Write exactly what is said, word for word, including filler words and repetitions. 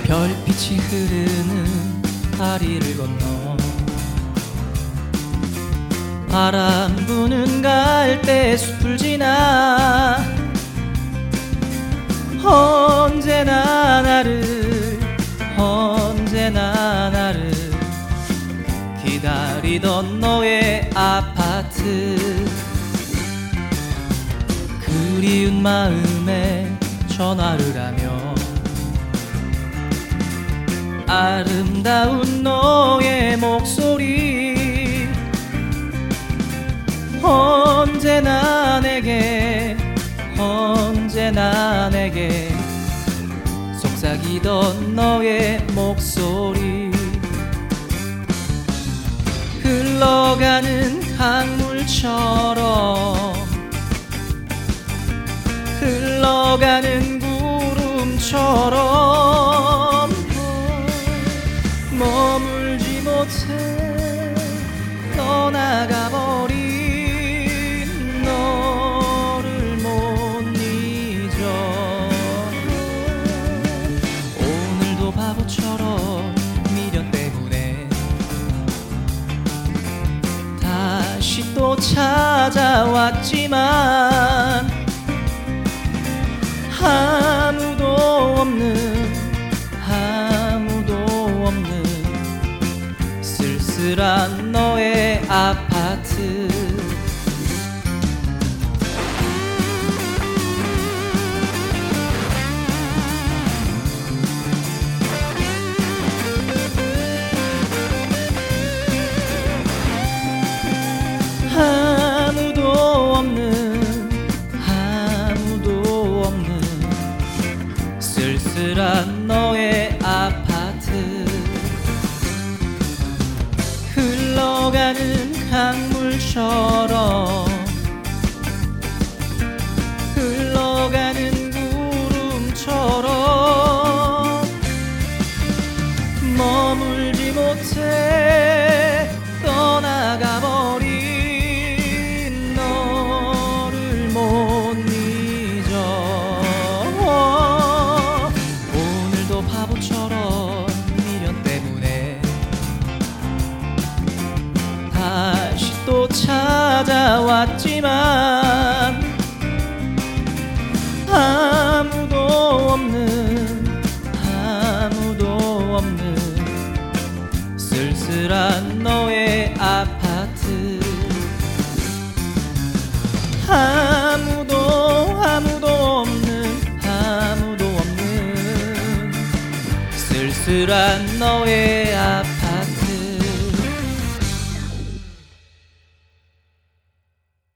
별빛이 흐르는 다리를 건너 바람 부는 갈대 숲을 지나 언제나 나를 언제나 나를 기다리던 너의 아파트 그리운 마음에 전화를 하며 아름다운 너의 목소리 언제나 내게 언제나 내게 속삭이던 너의 목소리 흘러가는 강물처럼 흘러가는 구름처럼 머물지 못해 떠나가버린 너를 못 잊어 오늘도 바보처럼 미련 때문에 다시 또 찾아왔지만 아무도 없는 아무도 없는 쓸쓸한 너의 아파트 아무도 없는 아무도 없는 쓸쓸한 너의 아파트 흘러가는 강물처럼 흘러가는 구름처럼 머물지 못해 떠나가버린 너를 못 잊어 오늘도 바보처럼 미련 때문에 다시 또 찾아왔지만 아무도 없는 아무도 없는 쓸쓸한 너의 아파트 아무도 아무도 없는 아무도 없는 쓸쓸한 너